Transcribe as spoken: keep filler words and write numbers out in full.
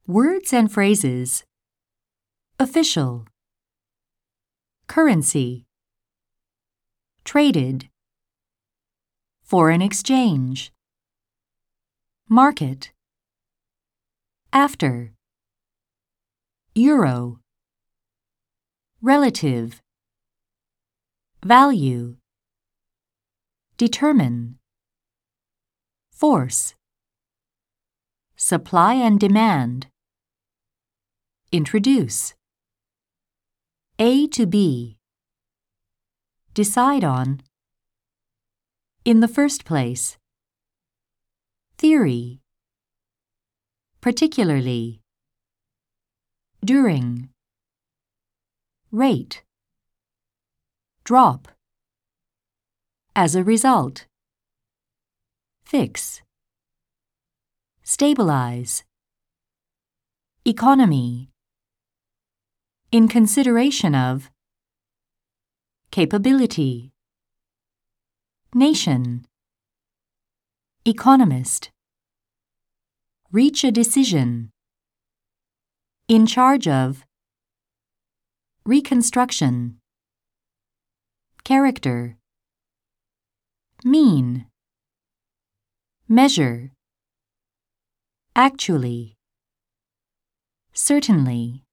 Words and phrases. Official. Currency. Traded. Foreign exchange. Market. After. Euro. Relative. Value. Determine. Force. Supply and demand. Introduce. A to B. Decide on. In the first place. Theory. Particularly. During. Rate. Drop. As a result. Fix. Stabilize. Economy. In consideration of. Capability. Nation. Economist. Reach a decision. In charge of. Reconstruction. Character. Mean. Measure. Actually. Certainly.